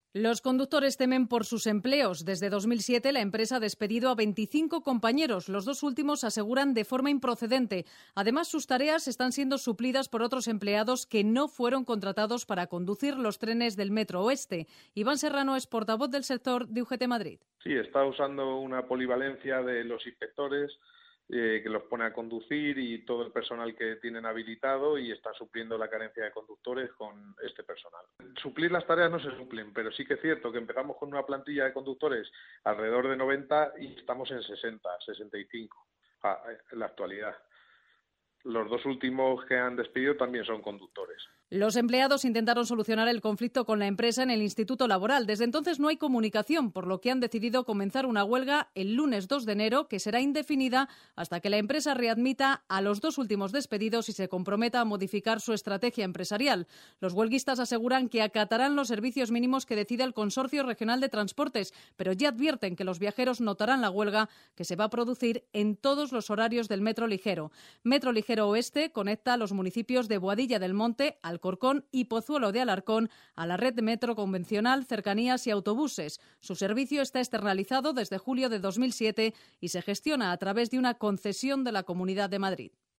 Los conductores temen por sus empleos. Desde 2007 la empresa ha despedido a 25 compañeros. Los dos últimos aseguran de forma improcedente. Además, sus tareas están siendo suplidas por otros empleados que no fueron contratados para conducir los trenes del Metro Oeste. Iván Serrano es portavoz del sector de UGT Madrid. Sí, está usando una polivalencia de los inspectores que los pone a conducir y todo el personal que tienen habilitado y está supliendo la carencia de conductores con este personal. Suplir las tareas no se suplen, pero sí que es cierto que empezamos con una plantilla de conductores alrededor de 90 y estamos en 60, 65 en la actualidad. Los dos últimos que han despedido también son conductores. Los empleados intentaron solucionar el conflicto con la empresa en el Instituto Laboral. Desde entonces no hay comunicación, por lo que han decidido comenzar una huelga el lunes 2 de enero, que será indefinida hasta que la empresa readmita a los dos últimos despedidos y se comprometa a modificar su estrategia empresarial. Los huelguistas aseguran que acatarán los servicios mínimos que decida el Consorcio Regional de Transportes, pero ya advierten que los viajeros notarán la huelga que se va a producir en todos los horarios del Metro Ligero. Metro Ligero Oeste conecta a los municipios de Boadilla del Monte, Alcorcón y Pozuelo de Alarcón a la red de metro convencional, cercanías y autobuses. Su servicio está externalizado desde julio de 2007 y se gestiona a través de una concesión de la Comunidad de Madrid.